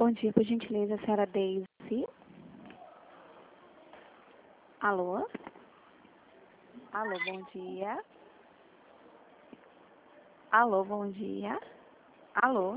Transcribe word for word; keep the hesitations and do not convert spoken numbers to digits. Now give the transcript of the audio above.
Bom dia, por gentileza, a senhora Daisy. Alô? Alô, bom dia. Alô, bom dia. Alô?